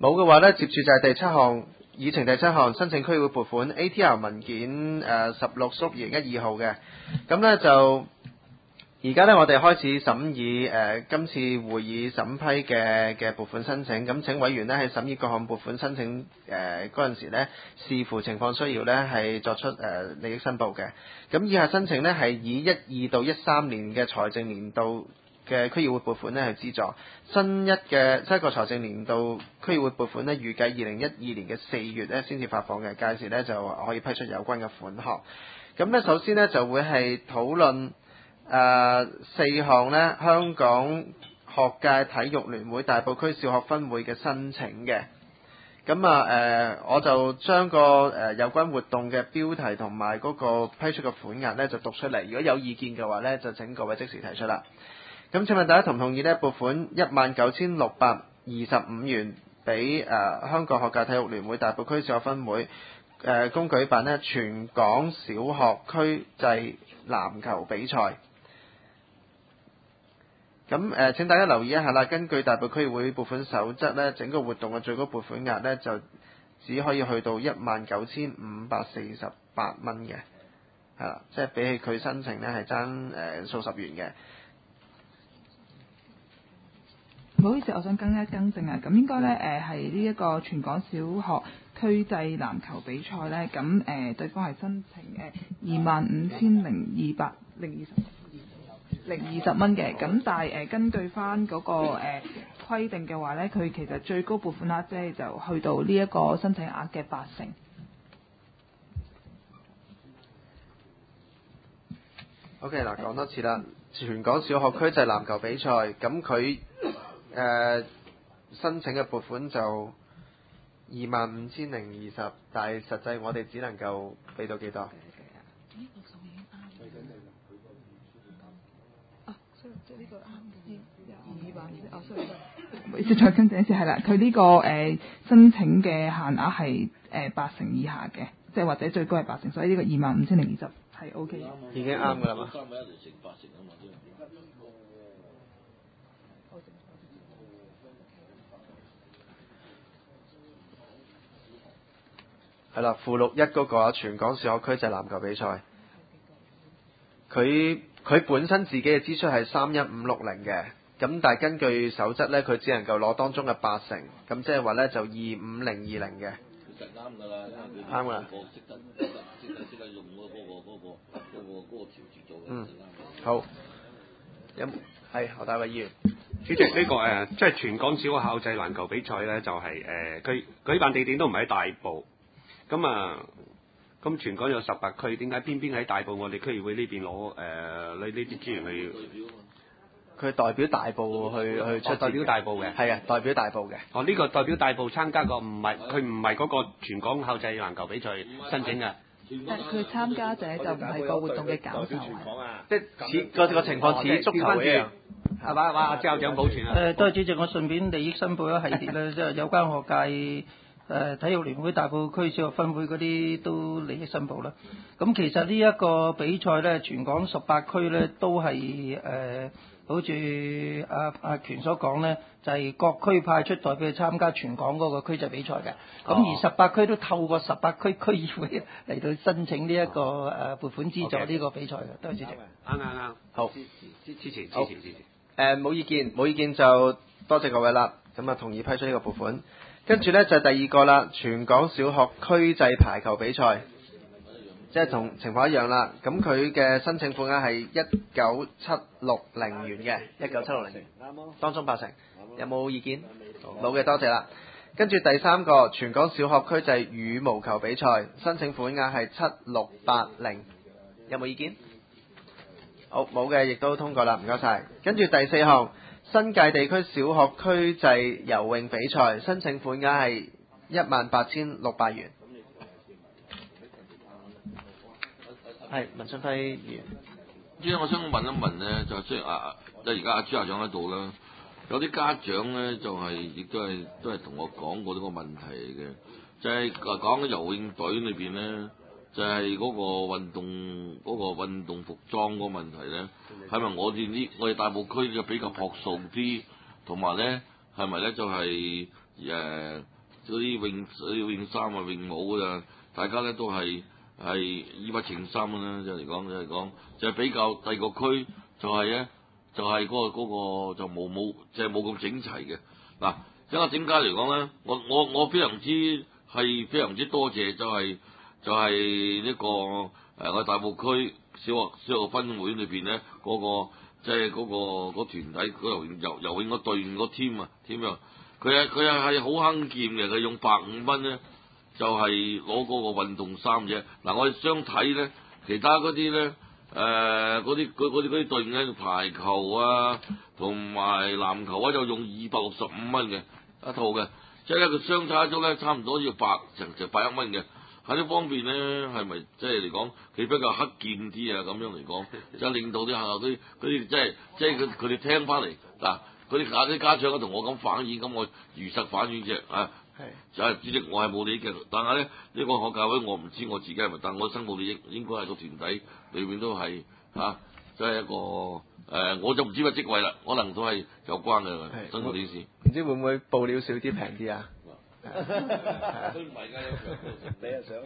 冇嘅話呢，接住就係第七項議程第七項申請區議會撥款 ATR 文件16/2012號嘅。咁呢就而家呢，我哋開始審議今次會議審批嘅撥款申請。咁請委員呢喺審議各項撥款申請嗰陣時呢，視乎情況需要呢係作出利益申報嘅。咁以下申請呢係以12到13年嘅財政年度嘅區議會撥款呢去資助。新一個財政年度區議會撥款呢，預計2012年嘅4月呢先至發放嘅，屆時呢就可以批出有關嘅款項。咁呢首先呢就會係討論4項呢香港學界體育聯會大埔區小學分會嘅申請嘅。咁我就將有關活動嘅標題同埋嗰個批出嘅款額呢就讀出嚟，如果有意見嘅話呢，就請各位即時提出啦。咁請問大家同唔同意呢？撥款19,625元俾香港學界體育聯會大埔區小學分會公舉辦呢全港小學區際籃球比賽。咁請大家留意一下啦，根據大埔區議會撥款守則呢，整個活動嘅最高撥款額呢就只可以去到19,548蚊嘅，係啦，即係比起佢申請呢係爭數十元嘅。 唔好意思，我想更正啊，咁應該咧係呢一個全港小學區際籃球比賽咧，咁對方係申請25,220蚊嘅，咁但係根據翻嗰個規定嘅話咧，佢其實最高撥款額即係就去到呢一個申請額嘅80%。 OK 嗱，講多次啦，全港小學區際籃球比賽，咁佢申請嘅撥款就25,020，但係實際我哋只能夠俾到幾多？ 即係呢個唔好意思，再更正一次，係啦，佢呢個申請嘅限額係80%以下嘅，即係或者最高係80%，所以呢個25,020係 OK 嘅。 已經啱㗎啦嘛。係啦，附錄1嗰個全港小學區際籃球比賽，佢本身自己嘅支出係31560嘅，咁但係根據守則呢，佢只能夠攞當中嘅80%，咁即係話呢，就25020嘅。其實啱㗎啦，啱㗎啦。識得用嗰個調節做嘅。好。係何大偉議員。 主席，呢個即係全港小學校際籃球比賽呢，就係佢舉辦地點都唔係喺大埔。咁全港有18區，點解偏偏喺大埔我哋區議會呢邊攞呢啲資源去？ 佢代表大埔去出， 代表大埔嘅。係啊，代表大埔嘅。 呢個代表大埔參加過，佢唔係嗰個全港校際籃球比賽申請嘅。 佢參加者就唔係個活動嘅搞手。 即係似個情況似足球一樣， 係嘛？哇！之後長保全啊。 多謝主席，我順便利益申報一系列啦，即係有關學界。體育聯會大埔區小學分會嗰啲都利益申報啦。咁其實呢一個比賽呢，全港18區呢都係好似阿權所講呢，就係各區派出代表去參加全港嗰個區際比賽嘅。咁而18區都透過18區區議會嚟到申請呢一個撥款資助呢個比賽嘅。多謝主席。 啱。好，支持。 冇意見就多謝各位啦。咁啊，同意批出呢個撥款。跟住呢，就係第二個啦，全港小學區際排球比賽，即係同情況一樣啦。咁佢嘅申請款額係19,760元嘅，19,760元，當中80%。有冇意見？冇嘅，多謝啦。跟住第三個，全港小學區際羽毛球比賽，申請款額係7680，有冇意見？好，冇嘅，亦都通過啦，唔該晒。跟住第四項。新界地區小學區際游泳比賽，申請款額係18,600元。係文春輝議員。 即係我想問一問呢，就即係而家阿朱校長喺度啦，有啲家長呢，就係亦都係同我講過呢個問題嘅，就係講游泳隊裏邊呢，就係嗰個運動服裝嗰個問題咧，係咪我哋大埔區就比較樸素啲，同埋咧係咪咧就係嗰啲泳衫啊、泳帽啊，大家咧都係義不情深啦，即係嚟講，就係比較第二個區就係咧，就係嗰個就冇即係冇咁整齊嘅。嗱，因為點解嚟講咧？我非常之多謝，就係呢個我大埔區小學分會裏邊咧嗰個即係嗰個團體嗰游泳個隊伍個 team 啊，佢係好慳儉嘅，佢用150蚊咧就係攞嗰個運動衫啫。嗱，我哋相睇咧，其他嗰啲咧嗰啲隊伍咧排球啊同埋籃球啊就用265蚊嘅一套嘅，即係咧佢相差咗咧差唔多要成100蚊嘅。喺呢方面咧，係咪即係嚟講佢比較克儉啲啊？咁樣嚟講，就令到啲學校啲即係佢哋聽翻嚟嗱，啲家長同我咁反映，咁我如實反映啫啊。係就係主席，我係冇利益嘅，但係咧呢個學教會我唔知我自己係咪，但我申報利益應該係個團體裏邊都係即係一個我就唔知個職位啦，可能都係有關嘅申報利益。 唔知會唔會報料少啲平啲啊？ 都唔係㗎，你又想？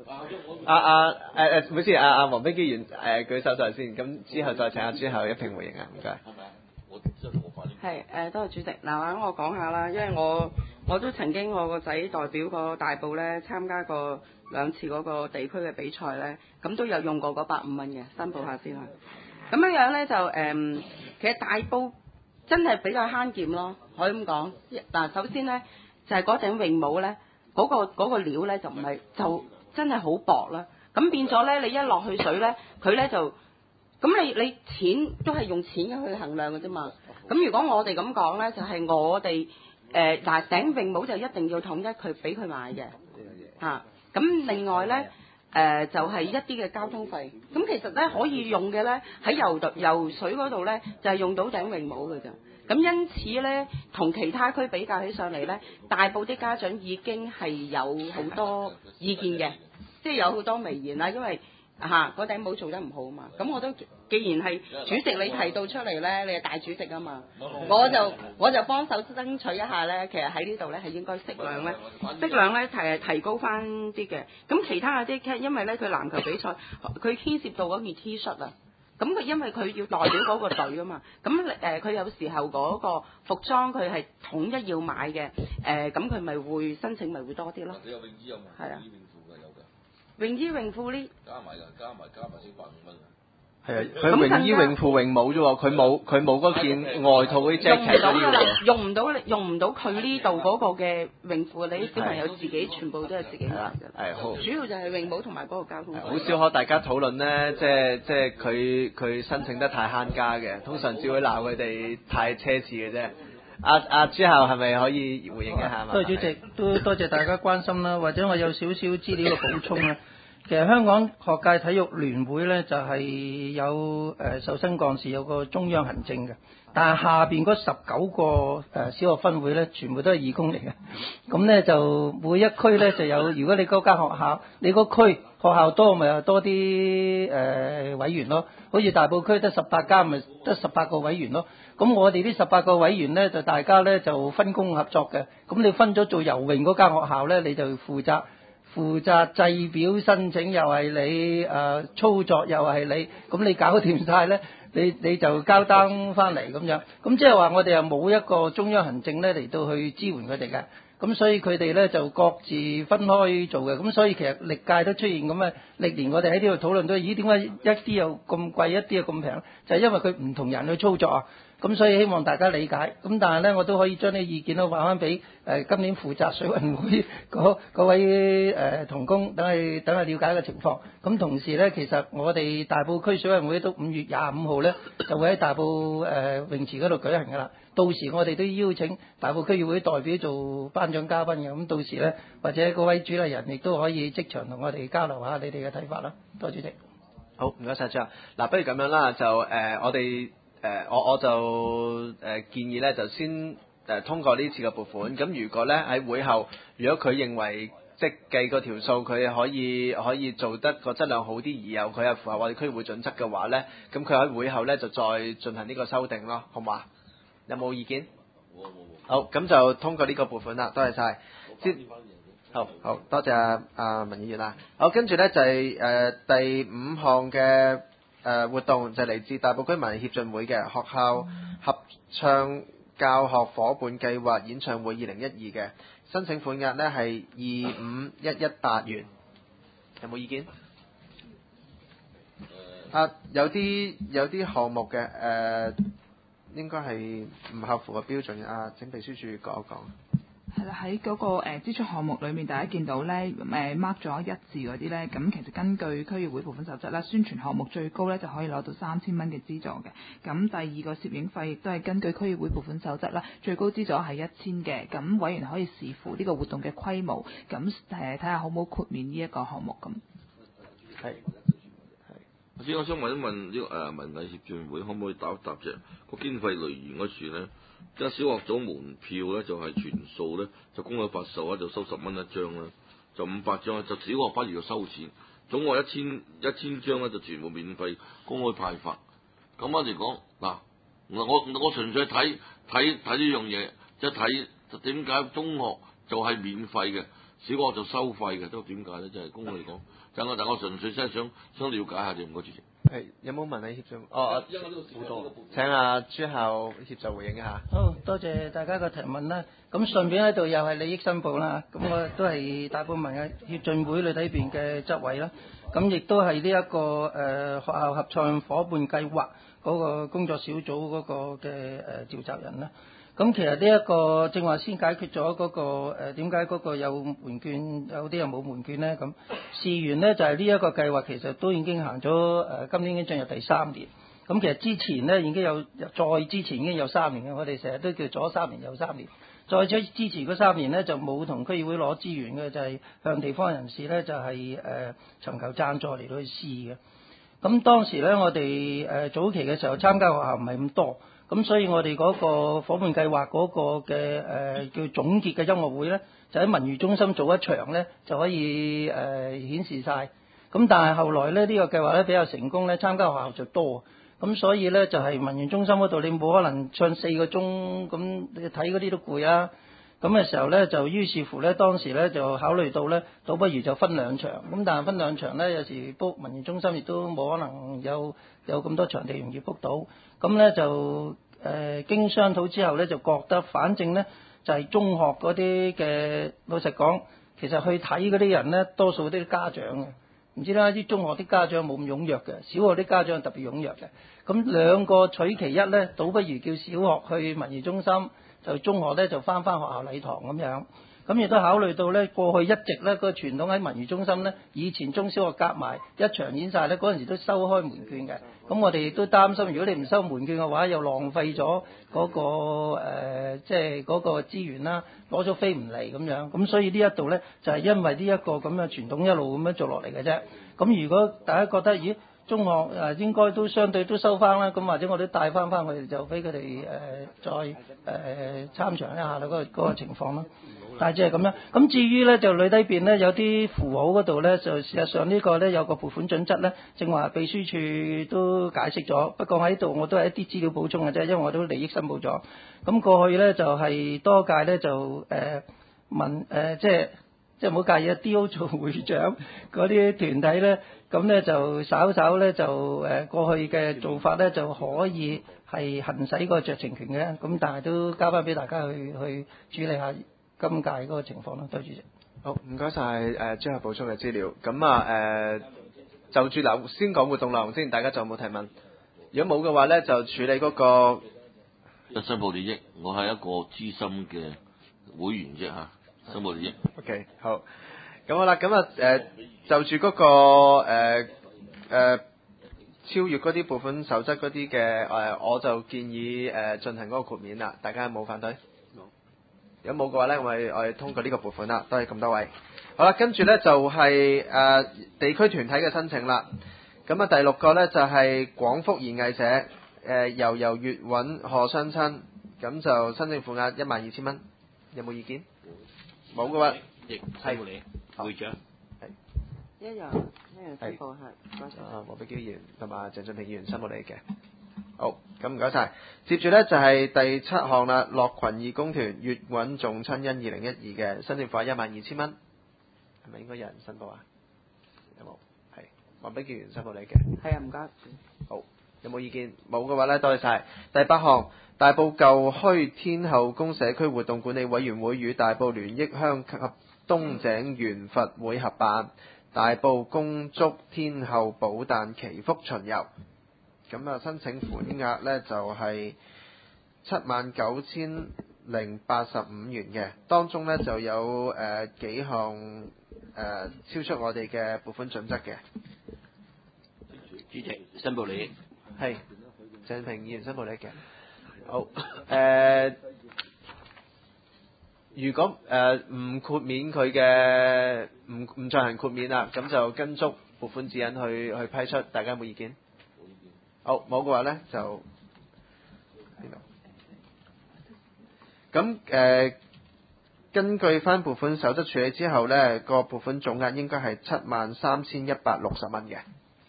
唔好意思，阿黃飛機員舉手在先，咁之後再請阿朱後一併回應啊，唔該。 係咪啊？我即係我反應。 係多謝主席。嗱，我講下啦，因為我都曾經我個仔代表過大埔咧參加過2次嗰個地區嘅比賽咧，咁都有用過嗰150蚊嘅，申報下先啦。咁樣咧就其實大埔真係比較慳儉咯，可以咁講。嗱，首先咧就係嗰頂泳帽咧，嗰個料咧就唔係就真係好薄啦。咁變咗咧，你一落去水咧，佢咧就咁你錢都係用錢去衡量嘅啫嘛。咁如果我哋咁講咧，就係我哋頂泳帽就一定要統一佢俾佢買嘅嚇。咁另外咧就係一啲嘅交通費。咁其實咧可以用嘅咧喺游水嗰度咧就係用到頂泳帽嘅咋。咁因此咧，同其他區比較起上嚟咧，大埔啲家長已經係有好多意見嘅，即係有好多微言啦。因為嗰頂帽做得唔好啊嘛。咁我都既然係主席你提到出嚟咧，你係大主席啊嘛，我就幫手爭取一下咧。其實喺呢度咧係應該適量咧提高翻啲嘅。咁其他嗰啲因為咧佢籃球比賽佢牽涉到嗰件 T 恤啊。咁佢因為佢要代表嗰個隊啊嘛，咁佢有時候嗰個服裝佢係統一要買嘅，咁佢咪會申請咪會多啲咯。 你有泳衣有冇？ 係啊， 泳衣泳褲㗎有㗎。 泳衣泳褲呢？ 加埋先150蚊。 係啊，佢泳衣泳褲泳帽啫喎，佢冇嗰件外套嗰啲 jacket 嗰啲喎。 用唔到佢呢度嗰個嘅泳褲，你啲小朋友自己全部都係自己買嘅。 係好。主要就係泳帽同埋嗰個交通費。 好少可大家討論咧，即係佢申請得太慳家嘅，通常只會鬧佢哋太奢侈嘅啫。阿朱校係咪可以回應一下嘛？ 多謝主席，都多謝大家關心啦，或者我有少少資料嘅補充啦。其實香港學界體育聯會咧就係有受薪幹事有個中央行政嘅，但係下邊嗰19個小學分會咧全部都係義工嚟嘅。咁咧就每一區咧就有，如果你嗰間學校你個區學校多咪有多啲委員咯。好似大埔區得18間咪得18個委員咯。咁我哋呢18個委員咧就大家咧就分工合作嘅。咁你分咗做游泳嗰間學校咧，你就負責製表申請又係你，操作又係你，咁你搞掂晒咧，你就交單翻嚟咁樣。咁即係話我哋又冇一個中央行政咧嚟到去支援佢哋嘅，咁所以佢哋咧就各自分開做嘅。咁所以其實歷屆都出現咁嘅，歷年我哋喺呢度討論都，咦點解一啲又咁貴，一啲又咁平？就係因為佢唔同人去操作啊。咁所以希望大家理解，咁但係咧我都可以將啲意見都話翻俾今年負責水運會嗰位同工，等佢了解個情況。咁同時咧，其實我哋大埔區水運會都5月25號咧就會喺大埔泳池嗰度舉行㗎啦。到時我哋都邀請大埔區議會代表做頒獎嘉賓嘅。咁到時咧，或者嗰位主禮人亦都可以即場同我哋交流下你哋嘅睇法啦。多謝主席。 好，唔該晒張。嗱，不如咁樣啦，就我哋。我就建議咧，就先通過呢次嘅撥款。咁如果咧喺會後，如果佢認為即計個條數，佢可以做得個質量好啲，而又佢係符合我哋區議會準則嘅話咧，咁佢喺會後咧就再進行呢個修訂咯，好嘛？有冇意見？ 好，咁就通過呢個撥款啦，多謝晒。好，多謝阿文議員啦。好，跟住呢就係第5項嘅活動，就係嚟自大埔居民協進會嘅學校合唱教學夥伴計劃演唱會2012嘅申請款額呢係25,118元，有冇意見？有啲項目嘅應該係唔合乎個標準嘅。請秘書處講一講。 係啦，喺嗰個支出項目裏面，大家見到咧mark 咗一字嗰啲咧，咁其實根據區議會撥款守則咧，宣傳項目最高咧就可以攞到3,000蚊嘅資助嘅。咁第二個攝影費亦都係根據區議會撥款守則啦，最高資助係1,000嘅。咁委員可以視乎呢個活動嘅規模，咁睇下可唔可以豁免呢一個項目咁。 係。 先我想問一問呢個文藝協進會可唔可以答一答啫？個經費來源嗰處咧，即係小學組門票咧就係全數咧就公開發售啊，就收10蚊一張啦，就500張，就小學反而要收錢，總共1000張咧就全部免費公開派發。咁我嚟講嗱，我純粹睇呢樣嘢，即係睇點解中學就係免費嘅，小學就收費嘅，都點解咧？即係公開嚟講。但我純粹真係想了解下啫，唔該主席。 係有冇文藝協進？請阿朱校協助回應一下。 好多謝大家嘅提問啦。咁順便喺度又係利益申報啦。咁我都係大埔文藝協進會裏底邊嘅執委啦。咁亦都係呢一個學校合唱夥伴計劃嗰個工作小組嗰個嘅召集人啦。咁其實呢一個正話先解決咗嗰個點解嗰個有門券，有啲又冇門券呢？咁事緣呢，就係呢一個計劃其實都已經行咗今年已經進入第3年。咁其實之前呢已經有，再之前已經有3年嘅，我哋成日都叫左3年右3年。再之前嗰3年呢，就冇同區議會攞資源嘅，就係向地方人士呢，就係尋求贊助嚟到去試嘅。咁當時呢，我哋早期嘅時候參加學校唔係咁多。咁所以我哋嗰個夥伴計劃嗰個嘅叫總結嘅音樂會呢，就喺文娛中心做一場呢，就可以顯示晒。咁但係後來呢，呢個計劃呢比較成功呢，參加學校就多。咁所以呢，就係文娛中心嗰度你冇可能唱4個鐘，咁你睇嗰啲都攰啊。咁嘅時候呢，就於是乎呢，當時呢就考慮到呢，倒不如就分2場。咁但係分2場呢，有時 book 文娛中心亦都冇可能有咁多場地容易 book 到。咁呢就經商討之後呢，就覺得反正呢，就係中學嗰啲嘅，老實講，其實去睇嗰啲人呢，多數都係家長嘅。唔知啦，啲中學啲家長冇咁踴躍嘅，小學啲家長特別踴躍嘅。咁2個取其一呢，倒不如叫小學去文娛中心，就中學呢就翻學校禮堂咁樣。咁亦都考慮到呢，過去一直呢個傳統喺文娛中心呢，以前中小學夾埋一場演晒呢，嗰陣時都收開門券嘅。咁我哋亦都擔心，如果你唔收門券嘅話，又浪費咗嗰個即係嗰個資源啦，攞咗飛唔嚟咁樣。咁所以呢一度呢，就係因為呢一個咁嘅傳統一路咁樣做落嚟嘅啫。咁如果大家覺得咦，中學應該都相對都收翻啦，咁或者我都帶翻佢哋，就俾佢哋再參詳一下啦，嗰個情況啦。大致係咁樣。咁至於呢，就裏底邊呢，有啲符號嗰度呢，就事實上呢個呢，有個撥款準則呢，正話秘書處都解釋咗。不過喺度我都係一啲資料補充嘅啫，因為我都利益申報咗。咁過去呢，就係多屆呢，就即係唔好介意啊 D.O. 做會長嗰啲團體呢，咁呢就稍稍呢，就過去嘅做法呢，就可以係行使個酌情權嘅。咁但係都交翻俾大家去處理下今屆嗰個情況咯。多謝主席。 好，唔該晒朱校補充嘅資料。咁就住先講活動內容先，大家仲有冇提問？如果冇嘅話呢，就處理嗰個申報利益，我係一個資深嘅會員啫嚇。申報利益。 OK， 好。咁好啦，咁就住嗰個超越嗰啲撥款守則嗰啲嘅我就建議進行嗰個豁免啦。大家有冇反對？如果冇嘅話呢，我哋通過呢個撥款啦。多謝咁多位。好啦，跟住呢就係地區團體嘅申請啦。咁第6個呢，就係廣福賢藝社悠悠粵韻賀雙親，咁就申請款額12,000蚊。有冇意見？冇嘅話， 亦係你會長係一樣申報係。多謝。 黃碧嬌議員同埋鄭俊平議員申報你嘅。 好，咁唔該晒。接住呢就係第7項啦，樂群義工團粵韻頌親恩2012嘅申請費12000蚊，係咪應該有人申報啊？有冇？係黃炳傑員申報你嘅。 係啊，唔該。 好，有冇意見？冇嘅話呢，多謝晒。第8項，大埔舊墟天后宮社區活動管理委員會與大埔聯益鄉及東井緣佛會合辦大埔公祝天后寶誕祈福巡遊。咁啊，申請款額呢就係79085元嘅，當中呢就有幾項超出我哋嘅撥款準則嘅。 主席，申報你係鄭平議員申報你嘅。好，如果唔豁免佢嘅唔進行豁免啦，咁就跟足撥款指引去批出，大家有冇意見？好，冇嘅話呢，就呢度。咁根據翻撥款守則處理之後呢，個撥款總額應該係73160蚊嘅。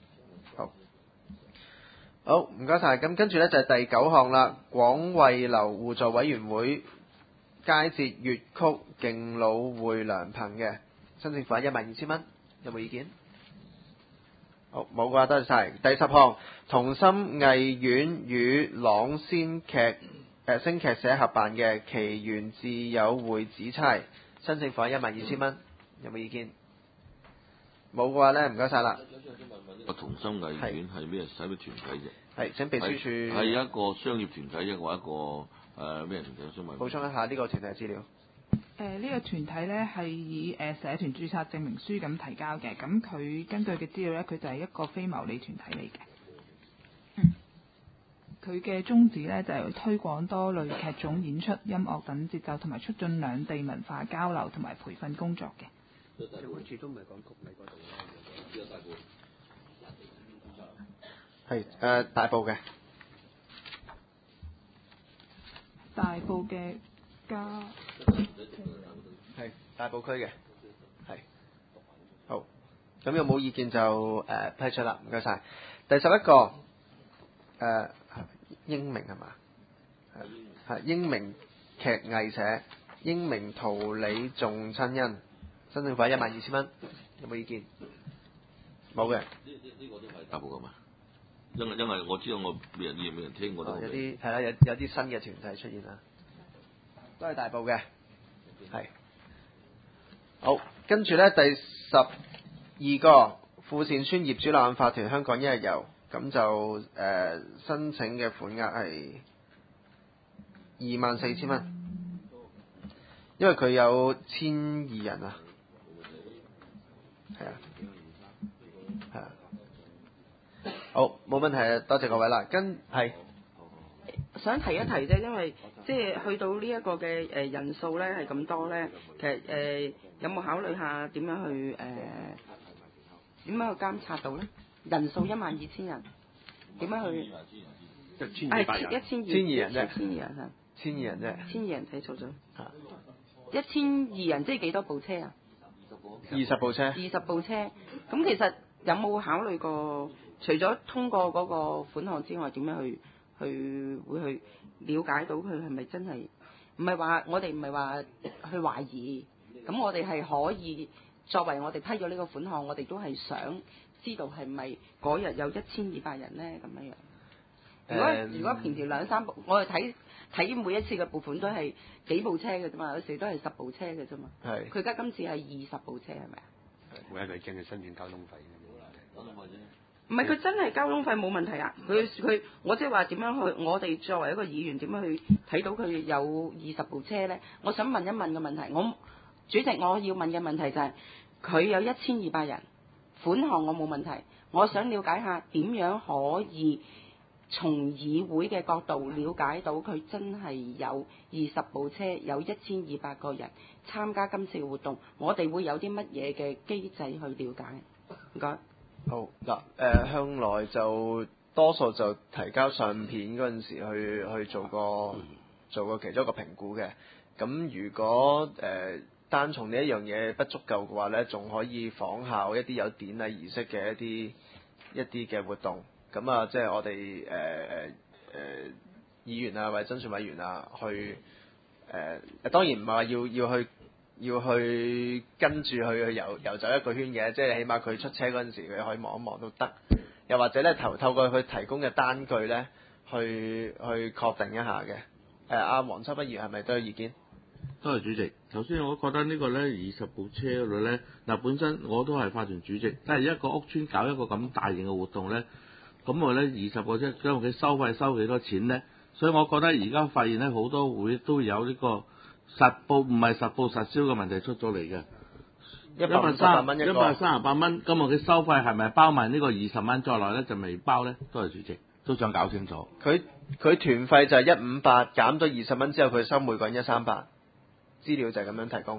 好，唔該晒。咁跟住呢，就係第9項啦，廣惠樓互助委員會佳節粵曲敬老會良朋嘅申請費12000蚊，有冇意見？好，冇嘅話多謝晒。第10項，同心藝苑與朗先星劇社合辦嘅奇緣自有會紫釵，申請費12000蚊，有冇意見？冇嘅話呢，唔該晒啦。 同心藝苑係咩？使咩團體啫？ 係請秘書處係一個商業團體啫，或一個咩團體？想問。 補充一下呢個團體資料。 呢個團體呢係以社團註冊證明書咁提交嘅，咁佢根據嘅資料呢，佢就係一個非牟利團體嚟嘅。佢嘅宗旨呢，就係推廣多類劇種演出、音樂等節奏，同埋促進兩地文化交流同埋培訓工作嘅。 社會處都唔係講局里嗰度啦， 係大埔嘅。 大埔嘅家係大埔區嘅，係好。咁有冇意見就批出啦，唔該晒。第11個英明係嘛？係英明劇藝社英明桃李頌親恩，申請費12000蚊，有冇意見？冇嘅。 呢個都係大埔㗎嘛？因為我知道我未人聽過都有啲係啦，有啲新嘅團體出現啦，都係大埔嘅，係。好，跟住呢，第12個富善村業主立案法團香港一日遊，咁就申請嘅款額係24000蚊，因為佢有1200人啊，係啊。好，冇問題啊，多謝各位啦。係想提一提啫，因為即係去到呢一個嘅人數咧係咁多咧，其實有冇考慮下點樣去監察到咧？人數12000人，點樣去 1200人 1200人啫 ，1200人啊 ，1200人啫 ，1200人睇錯咗，1200人即係幾多部車啊 ？20部車。 20部車，咁其實有冇考慮過？除咗通過嗰個款項之外，點樣會去了解到佢係咪真係？唔係話我哋唔係話去懷疑，咁我哋係可以作為我哋批咗呢個款項，我哋都係想知道係咪嗰日有1200人咧咁樣樣。如果平時2-3部，我哋睇每一次嘅撥款都係幾部車嘅啫嘛，有時都係10部車嘅啫嘛。 係。 佢而家今次係20部車係咪啊？ 會係咪驚佢申請交通費？ 唔係佢真係交通費冇問題啊！佢我即係話點樣去？我哋作為一個議員點樣去睇到佢有20部車呢？我想問一問嘅問題，主席我要問嘅問題就係、佢有1200人，款項我冇問題，我想了解下點樣可以從議會嘅角度了解到佢真係有20部車，有1200個人參加今次嘅活動，我哋會有啲乜嘢嘅機制去了解？唔該。 好嗱，向來就多數就提交相片嗰陣時去做個其中一個評估嘅。咁如果單從呢一樣嘢不足夠嘅話呢，仲可以仿效一啲有典禮儀式嘅一啲嘅活動。 咁啊，即係我哋議員啊或者甄選委員啊，去當然唔係話要去跟住去遊走一個圈嘅，即係起碼佢出車嗰陣時佢可以望一望都得，又或者咧透過佢提供嘅單據咧去確定一下嘅。阿黃秋北議員係咪都有意見？ 多謝主席。頭先我覺得呢個咧20部車嗰度咧，嗱本身我都係法團主席，但係一個屋邨搞一個咁大型嘅活動咧，咁我咧20部車，因為佢收費收幾多錢咧，所以我覺得而家發現咧好多會都有呢個實報唔係實報實銷嘅問題出咗嚟嘅。 138蚊一個 138蚊，今日嘅收費係咪包埋呢個20蚊在內咧？就未包咧。多謝主席，都想搞清楚。 佢團費就係158，減咗20蚊之後，佢收每個人138。資料就係咁樣提供。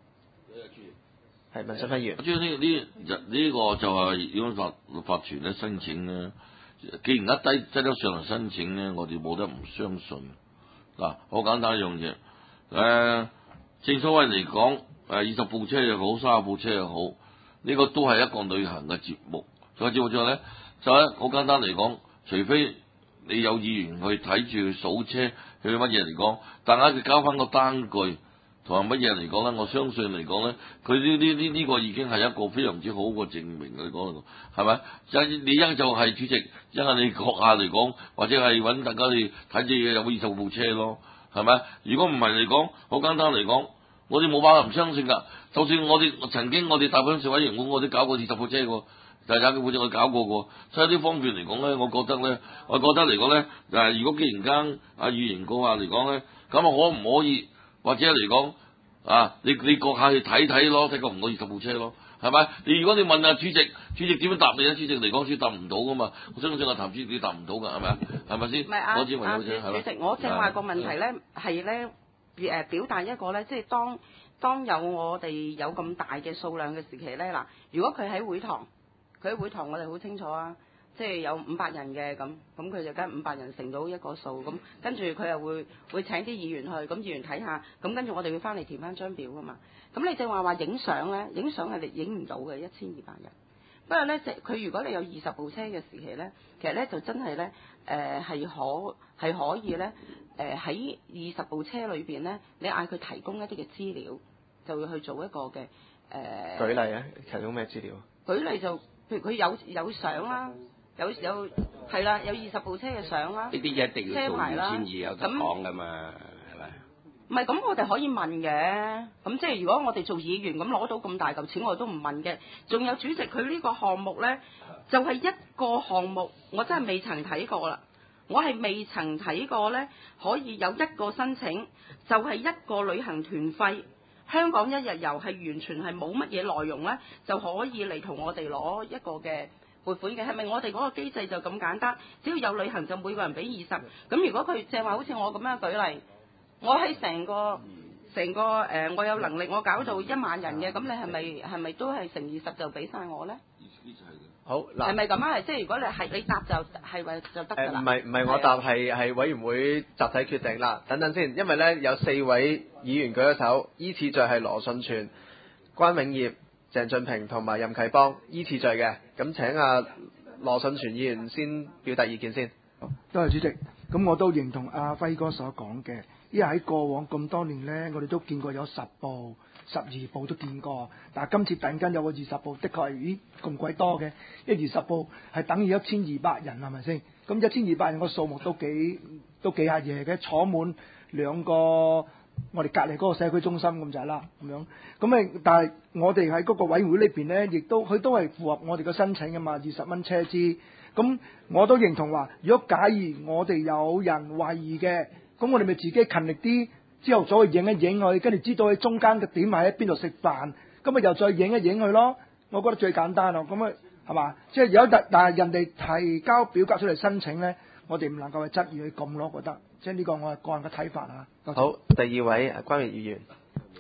係文新輝議員。 即係呢個就係如果法團咧申請咧，既然低得上嚟申請咧，我哋冇得唔相信。嗱，好簡單一樣嘢。正所謂嚟講，20部車又好，30部車又好，呢個都係一個旅行嘅節目。仲有節目之後咧，就係好簡單嚟講，除非你有議員去睇住數車，去乜嘢嚟講，但係佢交翻個單據。同埋乜嘢嚟講咧？我相信嚟講咧，佢呢個已經係一個非常之好嘅證明嚟講，係咪？你就係主席，因為你閣下嚟講，或者係揾大家去睇住有冇20部車咯，係咪？如果唔係嚟講，好簡單嚟講，我哋冇辦法唔相信㗎。就算我哋大本社委員會，我都搞過20部車喎，大家嘅會我搞過喎。所以呢方面嚟講咧，我覺得嚟講咧，如果既然間阿議員講話嚟講咧，咁啊可唔可以？或者嚟講你閣下去睇睇咯，睇過唔過20部車咯，係咪？如果你問下主席點樣答你咧？主席嚟講，主答唔到噶嘛。我相信阿譚主席你答唔到㗎，係咪？係咪先？ 唔係主席，我正話個問題咧係咧表達一個咧，即係當有我哋有咁大嘅數量嘅時期咧，嗱，如果佢喺會堂我哋好清楚啊。即係有500人嘅咁佢就跟500人乘到一個數咁，跟住佢又會請啲議員去，咁議員睇下，咁跟住我哋會翻嚟填翻張表噶嘛。咁你正話影相咧，影相係你影唔到嘅1200人。不過咧，佢如果你有20部車嘅時期咧，其實咧就真係咧係可以咧喺20部車裏邊咧，你嗌佢提供一啲嘅資料，就會去做一個嘅舉例啊，提供咩資料？ 舉例就譬如佢有相啦。有係啦，有20部車嘅相啦， 呢啲一定要做完先至有得講噶嘛，係咪？ 唔係咁，我哋可以問嘅。咁即係如果我哋做議員咁攞到咁大嚿錢，我哋都唔問嘅。仲有主席佢呢個項目咧，就係一個項目，我真係未曾睇過啦。我係未曾睇過咧，可以有一個申請，就係一個旅行團費。香港一日遊係完全係冇乜嘢內容咧，就可以嚟同我哋攞一個嘅撥款嘅，係咪我哋嗰個機制就咁簡單？只要有旅行就每個人俾20。咁如果佢正話好似我咁樣舉例，我喺成個我有能力我搞到1萬人嘅，咁你係咪都係乘20就俾晒我咧？ 好嗱， 係咪咁啊？即係如果你答就係咪就得㗎啦？ 唔係我答，係委員會集體決定啦。等等先，因為咧有4位議員舉咗手，依次序係羅信全、關永業、鄭俊平同埋任啟邦，依次序嘅。咁請阿羅信全議員先表達意見先。 多謝主席。咁我都認同阿輝哥所講嘅，因為喺過往咁多年呢，我哋都見過有10部、12部都見過，但係今次突然間有個20部，的確係咁鬼多嘅，因為20部係等於1200人，係咪先？咁1200人個數目都幾下嘢嘅，坐滿2個我哋隔離嗰個社區中心咁就係啦，咁樣。咁但係我哋喺嗰個委員會呢邊呢，亦都佢都係符合我哋嘅申請㗎嘛，20蚊車資。咁我都認同話，如果假如我哋有人懷疑嘅，咁我哋咪自己勤力啲，之後再去影一影佢，跟住知道佢中間嘅點係喺邊度食飯，咁咪又再影一影佢咯。我覺得最簡單咯，咁啊係嘛？即係但係人哋提交表格出嚟申請咧，我哋唔能夠去質疑佢咁咯，覺得即係呢個我係個人嘅睇法啊。 好，第2位關永業議員。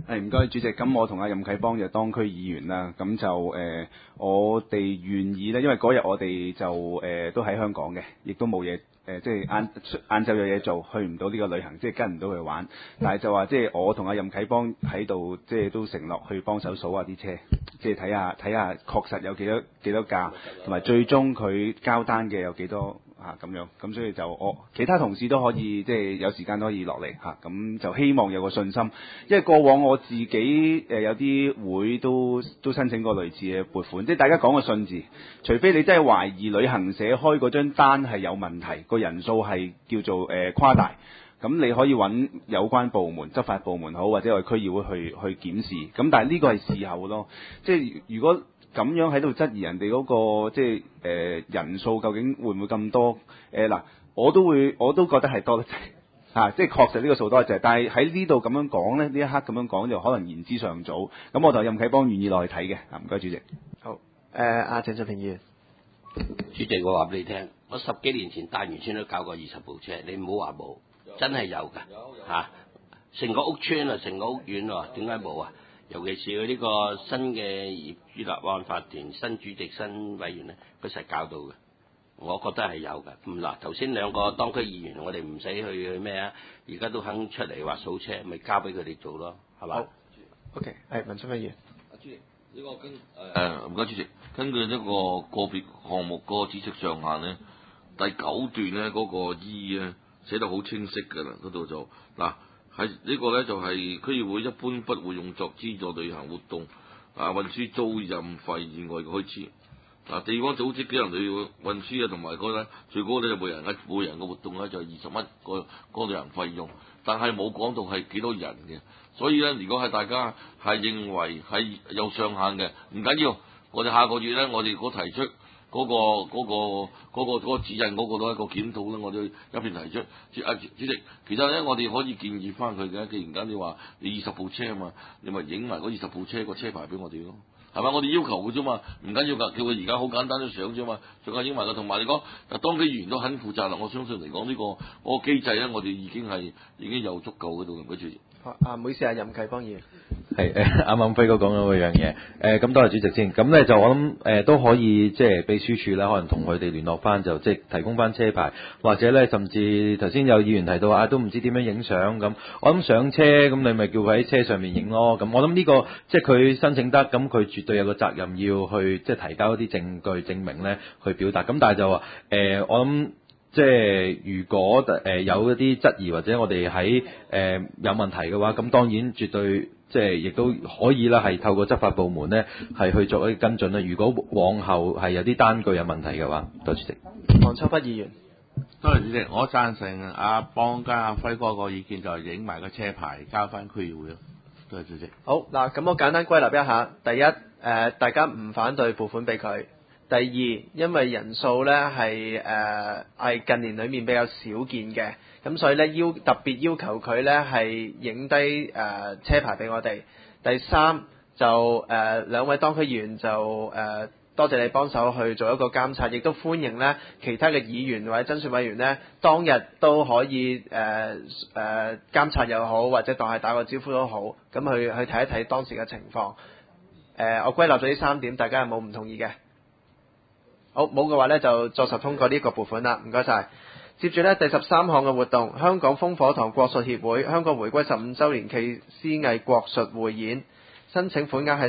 唔該主席，咁我同阿任啟邦就當區議員啦，咁就我哋願意咧，因為嗰日我哋就都喺香港嘅，亦都冇嘢即係晏晝有嘢做，去唔到呢個旅行，即係跟唔到去玩，但係就話即係我同阿任啟邦喺度，即係都承諾去幫手數下啲車，即係睇下確實有幾多架，同埋最終佢交單嘅有幾多。咁樣，咁所以就我其他同事都可以即係有時間都可以落嚟咁就希望有個信心，因為過往我自己有啲會都申請過類似嘅撥款，即係大家講個信字，除非你真係懷疑旅行社開嗰張單係有問題，個人數係叫做誇大，咁你可以揾有關部門、執法部門好，或者我哋區議會去檢視，咁但係呢個係事後咯，即係如果咁樣喺度質疑人哋嗰個即係人數究竟會唔會咁多？嗱，我都覺得係多得滯即係確實呢個數多得滯。但係喺呢度咁樣講咧，呢一刻咁樣講就可能言之尚早。咁我同任啟邦願意落去睇嘅。唔該主席。 好，阿鄭俊平議員。 主席，我話俾你聽，我10幾年前大元村都搞過20部車，你唔好話冇，真係有㗎成個屋村啊，成個屋苑啊，點解冇啊？尤其是佢呢個新嘅業主立案法團新主席、新委員咧，佢實搞到嘅，我覺得係有嘅。嗱，頭先兩個當區議員，我哋唔使去咩啊，而家都肯出嚟話數車，咪交俾佢哋做咯，係嘛？ 好 ，OK， 係文春輝議員。 主席，呢個唔該主席，根據呢個個別項目嗰個指示上限咧，第9段咧嗰個 E 咧寫得好清晰㗎啦，嗰度就嗱。係呢個咧就係區議會一般不會用作資助旅行活動運輸租賃費以外嘅開支。地方組織幾人旅運輸同埋嗰咧最高咧就每人嘅活動咧就係20蚊個旅行費用，但係冇講到係幾多人嘅。所以咧，如果係大家係認為係有上限嘅，唔緊要，我哋下個月咧我哋提出嗰個指引嗰個都係一個檢討咧，我哋一邊提出。主席，其實咧我哋可以建議翻佢嘅，既然間你話你20部車啊嘛，你咪影埋嗰20部車個車牌俾我哋咯，係咪？我哋要求嘅啫嘛，唔緊要㗎，叫佢而家好簡單都上啫嘛，仲有影埋佢，同埋你講，當區議員都很負責啦，我相信嚟講呢個機制咧，我哋已經有足夠嘅度，唔該主席。 唔好意思啊，任啟邦議員。 係啱啱輝哥講咗嗰樣嘢，咁多謝主席先。咁咧就我諗都可以即係秘書處啦，可能同佢哋聯絡翻，就即係提供翻車牌，或者咧甚至頭先有議員提到都唔知點樣影相咁。我諗上車咁你咪叫佢喺車上面影咯。咁我諗呢個即係佢申請得，咁佢絕對有個責任要去即係提交一啲證據證明咧去表達。咁但係就話我諗。即係如果有一啲質疑或者我哋喺有問題嘅話，咁當然絕對即係亦都可以啦，係透過執法部門咧係去做一啲跟進啦。如果往後係有啲單據有問題嘅話，多謝主席。 黃秋北議員， 多謝主席，我贊成阿邦加阿輝哥個意見，就係影埋個車牌交翻區議會咯。多謝主席。 好嗱，咁我簡單歸納一下，第一大家唔反對撥款俾佢。第二，因為人數咧係近年裏面比較少見嘅，咁所以咧特別要求佢咧係影低車牌俾我哋。第三就兩位當區議員就多謝你幫手去做一個監察，亦都歡迎咧其他嘅議員或者增選委員咧當日都可以監察又好，或者當係打個招呼都好，咁去睇一睇當時嘅情況。我歸納咗呢3點，大家有冇唔同意嘅？好，冇嘅話咧就作實通過呢個撥款啦，唔該晒。接住咧第13項嘅活動，香港風火堂國術協會香港回歸15週年暨詩藝國術匯演，申請款額係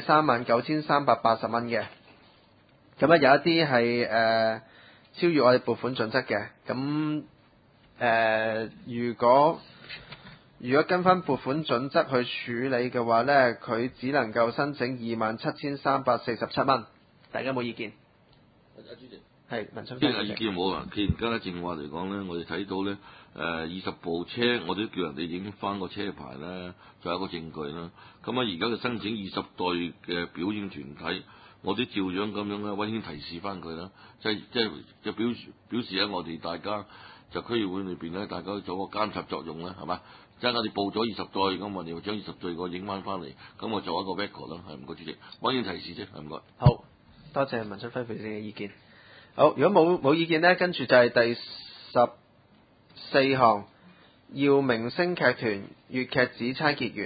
39,380蚊嘅。咁有一啲係超越我哋撥款準則嘅，咁如果跟翻撥款準則去處理嘅話咧，佢只能夠申請27,347蚊。大家冇意見？ 主席， 係文春輝。 即係意見冇啊！既然而家正話嚟講咧，我哋睇到咧20部車，我哋都叫人哋影翻個車牌咧，就係一個證據啦。咁而家嘅申請20隊嘅表演團體，我都照樣咁樣咧溫馨提示翻佢啦，即表示咧，我哋大家就區議會裏邊咧，大家做個監察作用啦，係嘛？即係我哋報咗20隊，咁我哋將20隊個影翻翻嚟，咁我做一個 record 啦，係唔該主席，溫馨提示啫，係唔該。 好。多謝文春輝先生嘅意見。好，如果冇意見呢，跟住就係第14項，耀明星劇團粵劇紫釵結緣，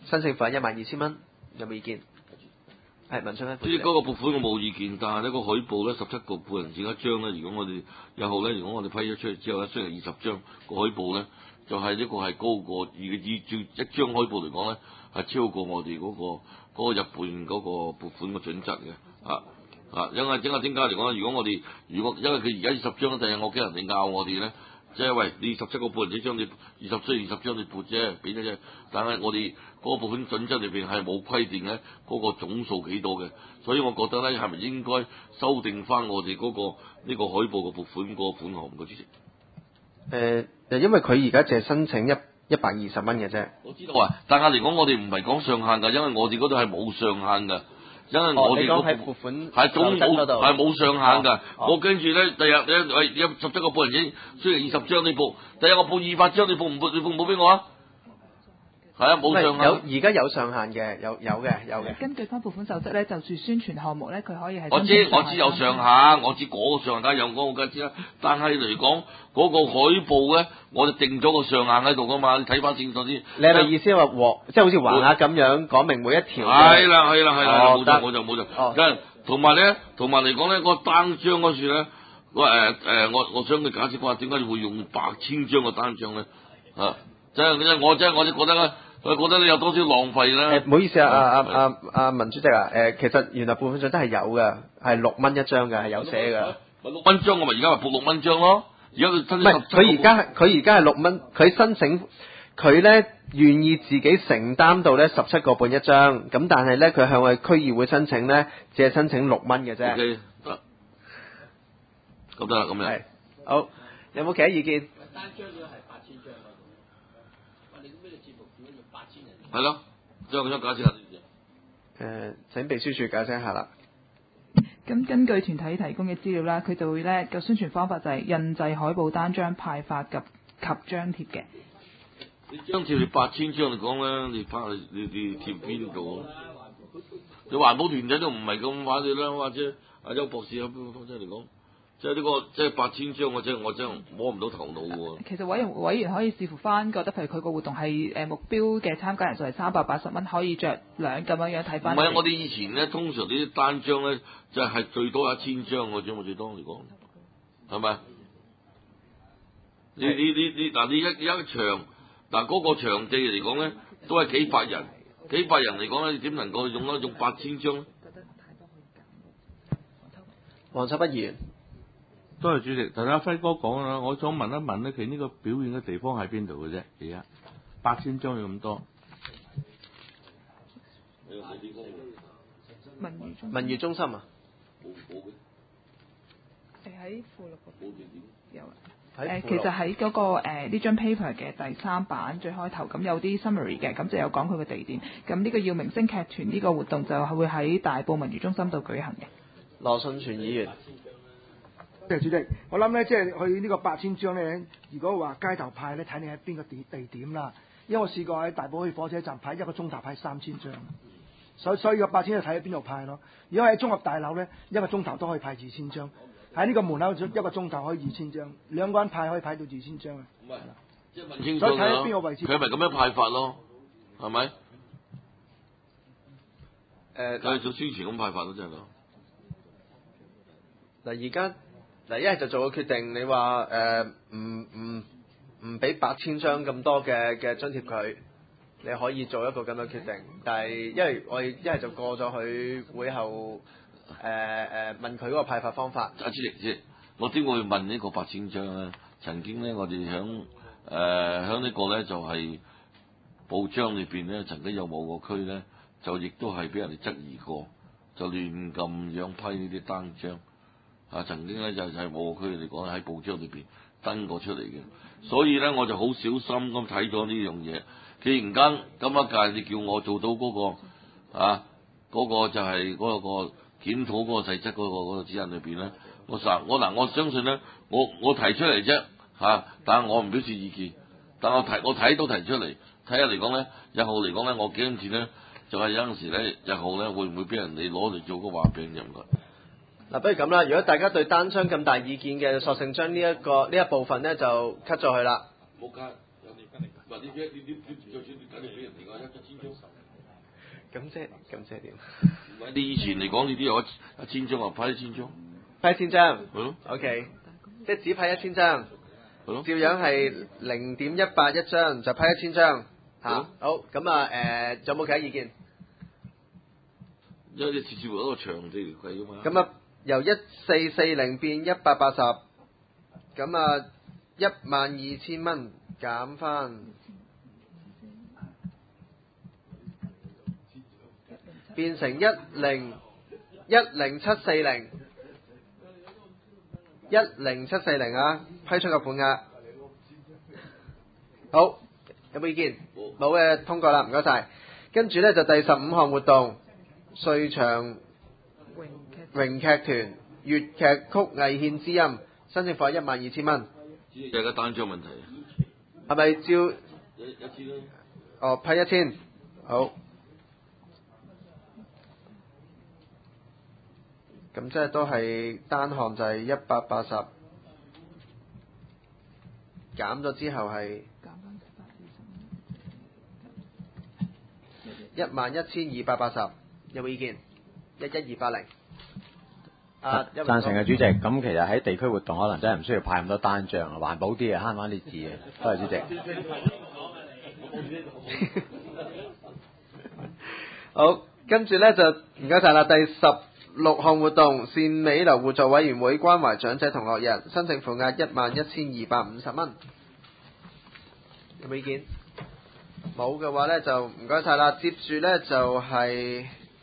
申請款12000蚊，有冇意見？係文昌咧， 至於嗰個撥款我冇意見，但係呢個海報咧17個半人紙一張咧，如果我哋日後咧，如果我哋批咗出嚟之後咧，雖然20張個海報咧，就係呢個係高過依照一張海報嚟講咧，係超過我哋嗰個日本嗰個撥款嘅準則嘅因為點解嚟講咧？如果因為佢而家20張，第日我驚人哋拗我哋咧。即係喂，你17個半人紙張你20張你撥啫，俾咗啫。但係我哋嗰個撥款準則裏邊係冇規定咧，嗰個總數幾多嘅。所以我覺得咧，係咪應該修訂翻我哋嗰個呢個海報嘅撥款個款項嘅主席？ 因為佢而家淨係申請120蚊嘅啫。 我知道啊，但係嚟講我哋唔係講上限㗎，因為我哋嗰度係冇上限㗎。因為我哋嗰個撥款係總冇上限㗎。我跟住咧，第日你有17個半人紙，雖然20張你撥，第日我撥200張，你撥唔撥俾我啊？係啊，冇上限。 而家有上限嘅，有嘅。 根據翻撥款守則咧，就算宣傳項目咧，佢可以係我知有上限，我知嗰個上限梗係有，我梗係知啦。但係嚟講嗰個海報咧，我哋定咗個上限喺度㗎嘛，你睇翻清楚啲。 你係咪意思係話即係好似橫額咁樣講明每一條？ 係啦，冇錯。同埋嚟講咧，嗰個單張嗰處咧，我想佢解釋翻點解會用8千張嘅單張咧？即係我覺得咧。我覺得你有多少浪費啦？ 唔好意思啊，文主席啊，其實原來撥款準則係有嘅，係6蚊一張嘅，係有寫嘅。 6蚊張我咪而家咪撥6蚊張咯。而家佢申請唔係，佢而家係6蚊，佢申請佢咧願意自己承擔到咧17個半一張，咁但係咧佢向我哋區議會申請咧，只係申請6蚊嘅啫。 OK，得，咁得啦，咁樣。 係，好，有冇其他意見？ 單張咗係8000張嗰度，哇！你咩節目點解要8000人？ 係咯，即係我想解釋下呢啲嘢。請秘書處解釋一下啦。 咁根據團體提供嘅資料啦，佢就會咧個宣傳方法就係印製海報單張派發及張貼嘅。 你張貼你8000張嚟講咧，你貼邊度？你環保團體都唔係咁玩你啦，或者阿邱博士有邊個方式嚟講？即係呢個即係8000張，我真係摸唔到頭腦喎。 其實委員可以視乎翻，覺得譬如佢個活動係目標嘅參加人數係380蚊，可以着兩咁樣睇翻。 唔係，我哋以前咧通常呢啲單張咧就係最多1000張嘅啫，我最多嚟講，係咪？你一場嗱嗰個場地嚟講咧，都係幾百人嚟講咧，你點能夠用8000張咧？ 黃秋北議員。 多謝主席，頭先阿輝哥講啦，我想問一問咧，佢呢個表演嘅地方喺邊度嘅啫？而家8000張要咁多。 文娛中心啊？ 喺附錄嗰邊有其實喺嗰個呢張 paper 嘅第3版最開頭咁有啲 summary 嘅，咁就有講佢嘅地點。咁呢個耀明星劇團呢個活動就係會喺大埔文娛中心度舉行嘅。 羅信全議員。 多謝主席，我諗咧，即係去呢個8000張咧，如果話街頭派咧，睇你喺邊個地點啦。因為我試過喺大埔去火車站派1個鐘頭派3000張，所以個8000就睇喺邊度派咯。如果喺綜合大樓咧，1個鐘頭都可以派2000張。喺呢個門口1個鐘頭可以2000張，2個人派可以派到2000張啊。 唔係，即係問清楚咯。所以睇喺邊個位置。佢咪咁樣派法咯，係咪？佢做宣傳咁派法咯，真係咯。 嗱而家。嗱，一係就做個決定，你話唔俾8000張咁多嘅津貼佢，你可以做一個咁嘅決定。但係因為我哋一係就過咗去會後問佢嗰個派發方法。 主席，我點會問呢個8000張咧？曾經咧，我哋響呢個咧就係報章裏邊咧，曾經有某個區咧，就亦都係俾人哋質疑過，就亂咁樣批呢啲單張。曾經咧就係某個區嚟講喺報章裏邊登過出嚟嘅，所以咧我就好小心咁睇咗呢樣嘢。既然間今一屆你叫我做到嗰個就係嗰個檢討嗰個細則嗰個指引裏邊咧，我相信咧，我提出嚟啫但係我唔表示意見，但我睇都提出嚟，睇下嚟講咧，日後嚟講咧，我驚住咧就係有陣時咧，日後咧會唔會俾人哋攞嚟做個話柄就唔該。 嗱，不如咁啦，如果大家對單張咁大意見嘅，索性將呢一部分咧就 cut 咗佢啦。 冇 cut，有你跟你，唔係你再少啲俾人哋話1000張。 咁即係點？ 唔係你以前嚟講，你都有1000張啊，派1000張。 派1000張。 係咯。 OK， 即係只派1000張。 係咯。 照樣係0.18一張，就派1000張。嚇。好，咁啊仲有冇其他意見？ 因為你次次換一個場地嚟計啊嘛。 咁啊，由1440變180，咁啊12000蚊減翻，變成10740，10740啊，批出個款額。好，有冇意見？冇嘅，通過啦，唔該晒。跟住呢，就第15項活動。瑞祥詠劇團粵劇曲藝獻知音，申請費12000蚊。 有個單張問題。 係咪照？ 一千啦。 哦，批1000。好。咁即係都係單項就係180，減咗之後係11280。有冇意見？11280。 贊成嘅主席，咁其實喺地區活動可能真係唔需要派咁多單張啊，環保啲啊，慳翻啲字啊。多謝主席。 好，跟住呢就唔該晒啦。第16項活動，善美樓互助委員會關懷長者同樂日，申請款額11250蚊。有冇意見？冇嘅話呢就唔該晒啦。接住呢就係、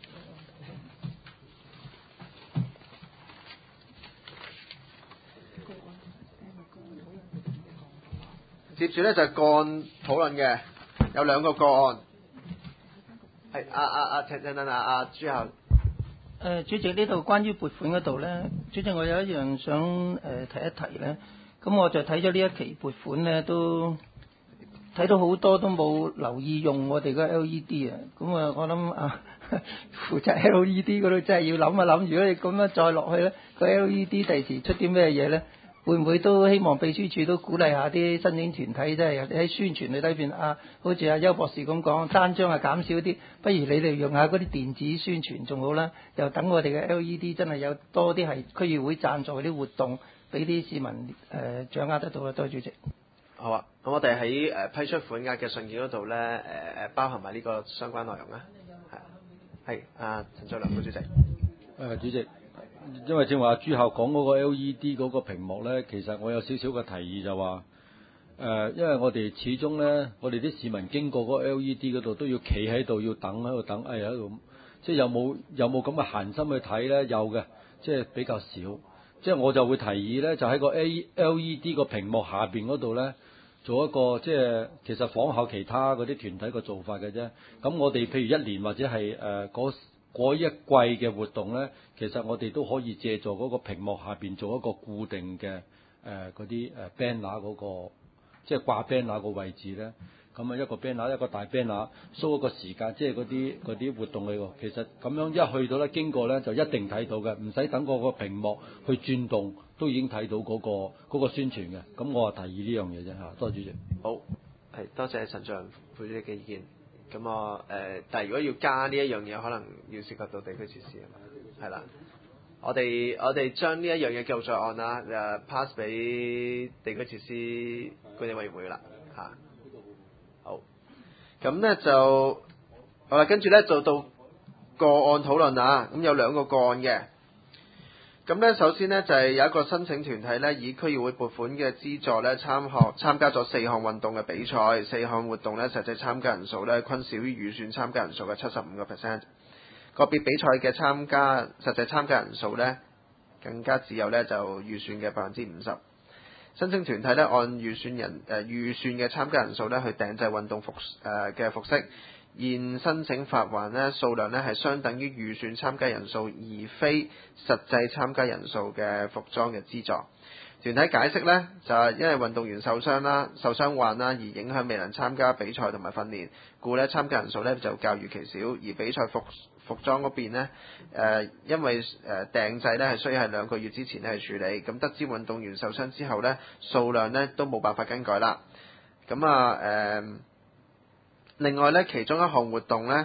就係個案討論嘅，有2個個案。係請等朱校。 主席，呢度關於撥款嗰度呢，主席我有一樣想提一提呢。咁我就睇咗呢一期撥款呢，都睇到好多都冇留意用我哋個 LED 啊。咁啊，我諗啊，負責 LED 嗰度真係要諗一諗，如果你咁樣再落去呢，個 LED 第時出啲咩嘢呢？會唔會都希望秘書處都鼓勵下啲申請團體，即係喺宣傳裏邊啊，好似阿邱博士咁講，單張啊減少啲，不如你哋用下嗰啲電子宣傳仲好啦。又等我哋嘅 LED 真係有多啲係區議會贊助啲活動，俾啲市民掌握得到啦。多謝主席。 好啊，咁我哋喺批出款額嘅信件嗰度咧，包含埋呢個相關內容啦。係陳俊良副主席。 主席。因為正話朱校講嗰個 LED 嗰個屏幕呢，其實我有少少嘅提議就話，因為我哋始終呢，我哋啲市民經過嗰個 LED 嗰度都要企喺度，要等喺度等，喺度，即係有冇咁嘅閒心去睇呢？有嘅，即係比較少。即係我就會提議呢，就喺個 LED 個屏幕下邊嗰度呢，做一個即係其實仿效其他嗰啲團體個做法嘅啫。咁我哋譬如1年或者係嗰一季嘅活動呢，其實我哋都可以借助嗰個屏幕下邊做一個固定嘅嗰啲banner 嗰個，即係掛 banner 個位置呢。咁啊一個 banner 一個大 banner show 一個時間，即係嗰啲活動嚟喎。其實咁樣一去到呢，經過呢就一定睇到嘅，唔使等個屏幕去轉動，都已經睇到嗰個宣傳嘅。咁我啊提議呢樣嘢啫嚇，多謝主席。 好，係多謝陳俊副主席嘅意見。咁但係如果要加呢一樣嘢，可能要涉及到地區設施啊嘛，係啦。我哋將呢一樣嘢繼續再按啦，pass 俾地區設施管理委員會啦，嚇。好，咁咧就好啦，跟住咧就到個案討論啊。咁有2個個案嘅。咁咧，首先呢，就係有一個申請團體咧，以區議會撥款嘅資助咧，參加咗4項運動嘅比賽，4項活動咧，實際參加人數咧，均少於預算參加人數嘅75%。個別比賽嘅實際參加人數咧，更加只有咧就預算嘅50%。申請團體咧，按預算嘅參加人數咧，去訂製運動嘅服飾。現申請發還呢數量呢係相等於預算參加人數，而非實際參加人數嘅服裝嘅資助。團體解釋呢，就係因為運動員受傷患啦，而影響未能參加比賽同埋訓練，故呢參加人數呢就較預期少。而比賽服裝嗰邊呢，因為訂製呢係需要係2個月之前呢去處理，咁得知運動員受傷之後呢，數量呢都冇辦法更改啦。咁另外呢，其中一項活動呢，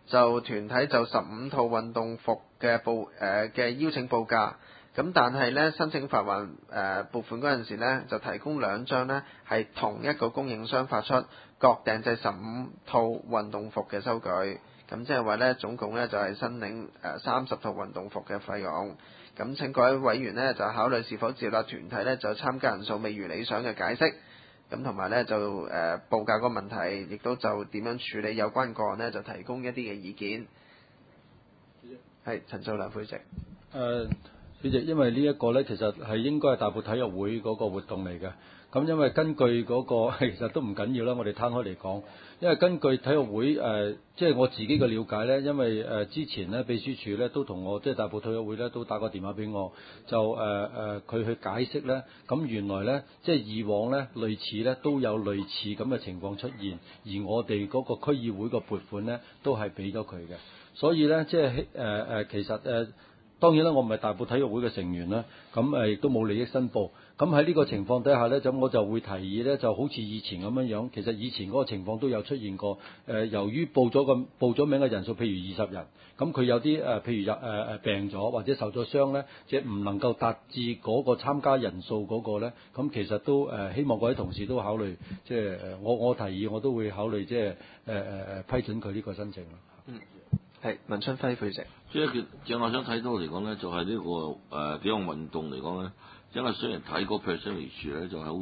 就團體就15套運動服嘅嘅邀請報價。咁但係咧申請發還撥款嗰陣時咧，就提供2張咧係同一個供應商發出，各訂製15套運動服嘅收據。咁即係話咧，總共咧就係申領30套運動服嘅費用。咁請各位委員咧就考慮是否接納團體咧就參加人數未如理想嘅解釋。咁同埋咧就報價嗰個問題，亦都就點樣處理有關個案咧，就提供一啲嘅意見。係陳秀良副主席。 主席，因為呢一個呢，其實係應該係大埔體育會嗰個活動嚟嘅。咁因為根據嗰個其實都唔緊要啦，我哋攤開嚟講。因為根據體育會即係我自己嘅了解呢，因為之前呢，秘書處呢都同我即係大埔體育會呢都打過電話俾我，就佢去解釋呢。咁原來呢，即係以往呢，類似呢都有類似咁嘅情況出現，而我哋嗰個區議會個撥款呢都係俾咗佢嘅。所以呢，即係其實當然啦，我唔係大埔體育會嘅成員啦，咁亦都冇利益申報。咁喺呢個情況底下呢，咁我就會提議呢，就好似以前咁樣。其實以前嗰個情況都有出現過。由於報咗名嘅人數，譬如20人，咁佢有啲譬如病咗或者受咗傷呢，即係唔能夠達至嗰個參加人數嗰個呢。咁其實都希望各位同事都考慮，即係我提議我都會考慮即係批准佢呢個申請咯。 係文春輝副主席。 即係正我想睇到嚟講咧，就係呢個幾項運動嚟講咧，因為雖然睇個 percentage 咧就係好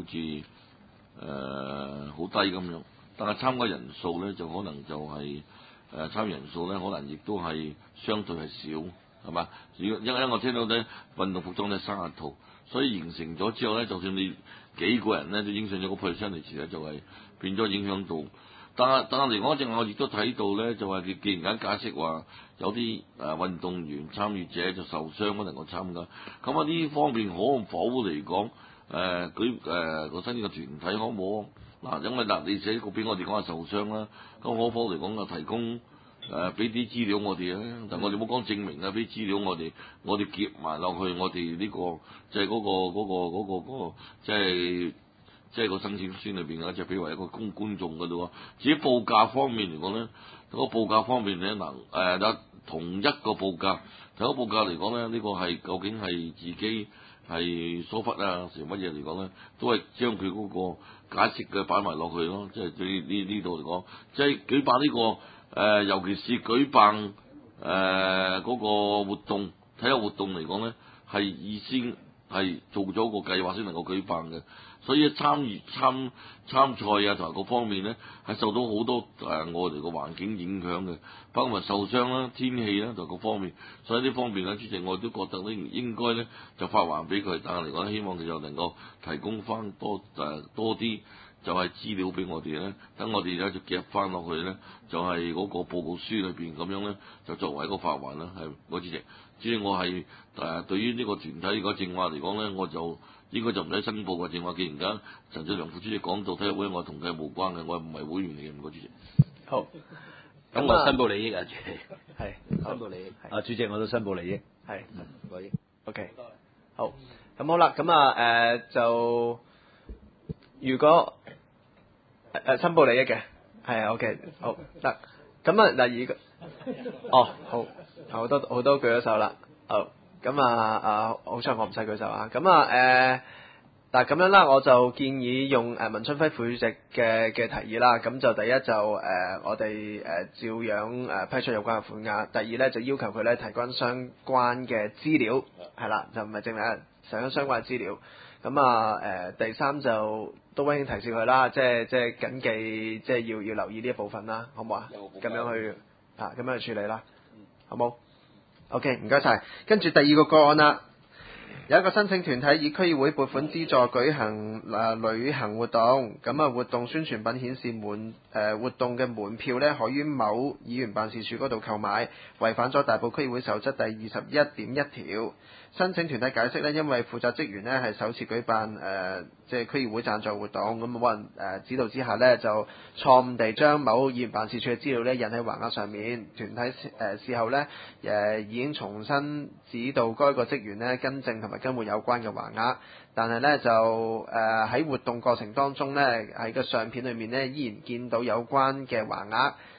似好低咁樣，但係參加人數咧就可能就係參與人數咧可能亦都係相對係少，係嘛？因為我聽到咧運動服裝咧30套，所以形成咗之後咧，就算你幾個人咧都影響咗個 percentage 咧，就係變咗影響到。但係嚟講，正我亦都睇到咧，就係佢既然解釋話有啲運動員參與者就受傷不能夠參加，咁啊呢方面可否嚟講個新嘅團體可唔可嗱？因為你寫個俾我哋講係受傷啦，咁可否嚟講提供俾啲資料我哋咧？但我哋冇講證明啊，俾資料我哋結埋落去我哋呢個即係嗰個即係個申請書裏邊啊，就比為一個觀眾嘅咯。至於報價方面嚟講咧，個報價方面咧同一個報價嚟講咧，呢個係究竟係自己係疏忽啊，成乜嘢嚟講咧，都係將佢嗰個解釋嘅擺埋落去咯。即係對呢度嚟講，即係舉辦呢個尤其是舉辦嗰個活動體育活動嚟講咧，係預先係做咗個計劃先能夠舉辦嘅。所以參賽啊同埋各方面咧，係受到好多我哋個環境影響嘅，包括受傷啦、天氣啦同各方面。所以呢方面咧，主席我都覺得咧應該咧就發還俾佢，但係嚟講希望佢就能夠提供翻多啲就係資料俾我哋咧，等我哋咧就夾翻落去咧，就係嗰個報告書裏邊咁樣咧，就作為一個發還啦。係我主席，至於我係對於呢個團體個正話嚟講咧，我就應該就唔使申報嘅正話。既然而家陳俊良副主席講到體育會，我同佢係無關嘅，我唔係會員嚟嘅，唔該主席。 好，咁我申報利益啊，主席。 係申報利益。 主席我都申報利益。 係利益。 OK。好，咁好啦，咁就如果申報利益嘅係 OK， 好得。咁而家好好多舉咗手啦。好。咁好彩我唔使舉手啊！咁嗱咁樣啦，我就建議用文春輝副主席嘅提議啦。咁就第一就我哋照樣批出有關嘅款額。第二咧就要求佢咧提供相關嘅資料，係啦，就唔係淨係提供相關嘅資料。咁第三就都溫馨提示佢啦，即係謹記，即係要留意呢一部分啦，好唔好啊？咁樣去處理啦，好冇？OK， 唔該晒。跟住第二個案啦，有一個申請團體以區議會撥款資助舉行旅行活動，咁活動宣傳品顯示活動嘅門票咧可於某議員辦事處嗰度購買，違反咗大埔區議會守則第21.1條。申請團體解釋咧，因為負責職員咧係首次舉辦即係區議會贊助活動，咁冇人指導之下咧，就錯誤地將某議員辦事處嘅資料咧印喺橫額上面。團體事後咧已經重新指導該個職員咧更正同埋更換有關嘅橫額，但係咧就喺活動過程當中咧喺個相片裏面咧依然見到有關嘅橫額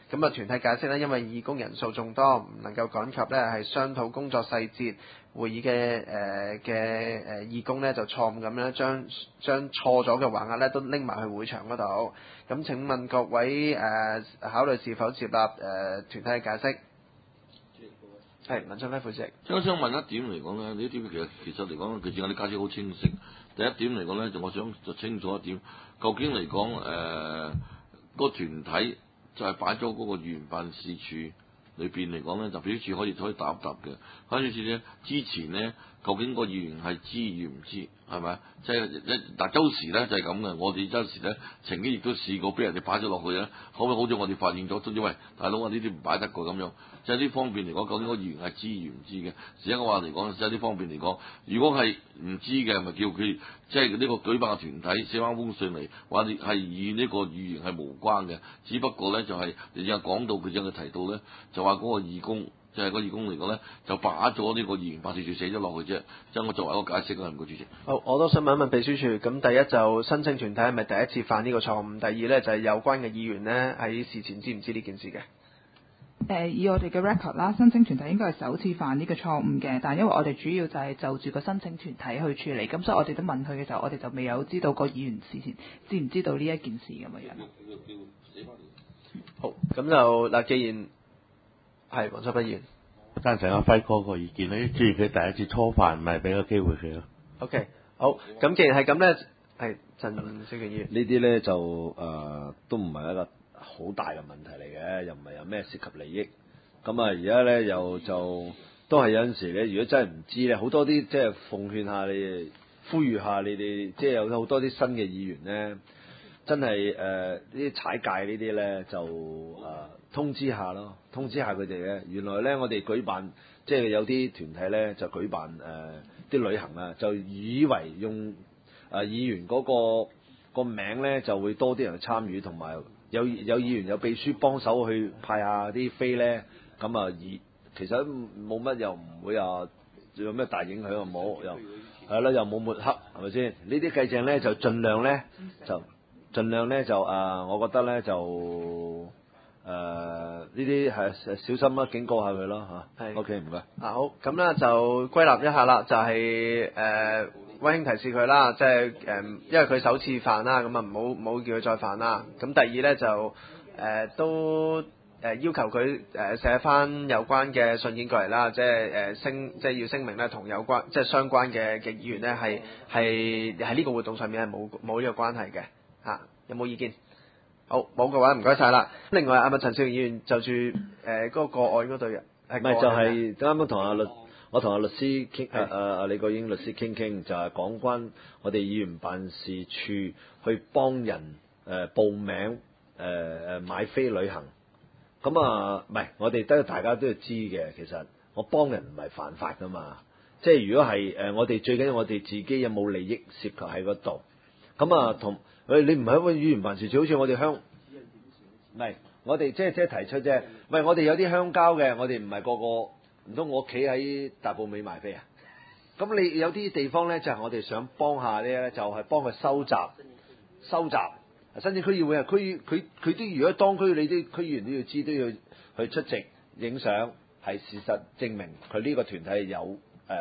咁啊，團體解釋呢，因為義工人數眾多，唔能夠趕及呢係商討工作細節。會議嘅義工呢，就錯誤咁樣將錯咗嘅橫額呢都拎埋去會場嗰度。咁請問各位考慮是否接納團體嘅解釋？係文昌輝副主席。 我想問一點嚟講呢，呢啲其實嚟講，其實我哋解釋好清晰。第一點嚟講呢，我想就清楚一點，究竟嚟講個團體就係擺咗嗰個議員辦事處。裏邊嚟講咧，就秘書處可以答一答嘅。跟住咧，之前咧，究竟個議員係知與唔知，係咪？即係嗱，周時咧就係咁嘅。我哋周時咧，曾經亦都試過俾人哋擺咗落去咧，後尾好似我哋發現咗，都因為大佬啊，呢啲唔擺得個咁樣。即係呢方面嚟講，究竟個議員係知與唔知嘅？實際嘅話嚟講，即係呢方面嚟講，如果係唔知嘅，咪叫佢即係呢個舉辦嘅團體寫翻封信嚟，話你係與呢個議員係無關嘅。只不過咧就係你有講到佢有提到咧，就話嗰個義工。就係個義工嚟講咧，就把咗呢個議員辦事處寫咗落去啫。即係我作為一個解釋啦，唔該主席。 好，我都想問一問秘書處，咁第一就申請團體係咪第一次犯呢個錯誤？第二咧就係有關嘅議員呢，喺事前知唔知呢件事嘅？ 以我哋嘅 record 啦，申請團體應該係首次犯呢個錯誤嘅，但係因為我哋主要就係就住個申請團體去處理，咁所以我哋都問佢嘅時候，我哋就未有知道個議員事前知唔知道呢一件事咁嘅樣。 好，咁就嗱，既然係黃秋輝議員， 贊成阿輝哥個意見咧，既然佢第一次初犯，咪俾個機會佢咯。 OK，好，咁既然係咁咧，係陳少權議員呢啲咧就都唔係一個好大嘅問題嚟嘅，又唔係有咩涉及利益。咁啊，而家咧又就都係有陣時咧，如果真係唔知咧，好多啲即係奉勸下你哋，呼籲下你哋，即係有好多啲新嘅議員咧，真係呢啲踩界呢啲咧就通知下咯，通知下佢哋咧。原來咧我哋舉辦即係有啲團體咧就舉辦啲旅行啊，就以為用議員嗰個名咧就會多啲人去參與，同埋有議員有秘書幫手去派下啲飛咧，咁啊其實冇乜又唔會有咩大影響又冇又係啦，又冇抹黑係咪先？呢啲計正咧就盡量咧就我覺得咧就呢啲係小心啦，警告下佢咯嚇。係 OK 唔該。 好，咁咧就歸納一下啦，就係溫馨提示佢啦，即係因為佢首次犯啦，咁啊唔好叫佢再犯啦。咁第二咧就都要求佢寫翻有關嘅信件過嚟啦，即係要聲明咧同有關即係相關嘅議員咧係喺呢個活動上面係冇呢個關係嘅嚇。有冇意見？好，冇嘅話唔該晒啦。另外阿陳少權議員就住嗰個案嗰度，唔係就係啱啱同我同阿律師傾，阿李國英律師傾，就係講關我哋議員辦事處去幫人報名買飛旅行。咁唔係我哋大家都要知嘅，其實我幫人唔係犯法噶嘛。即係如果係我哋最緊要我哋自己有冇利益涉及喺嗰度。咁同你唔係一個議員辦事處，好似我哋唔係我哋即係提出啫。唔係我哋有啲鄉郊嘅，我哋唔係個個唔通我企喺大埔尾賣飛啊？咁你有啲地方咧，就係我哋想幫下咧，就係幫佢收集。申請區議會啊，佢都如果當區你啲區議員都要知，都要去出席影相，係事實證明佢呢個團體有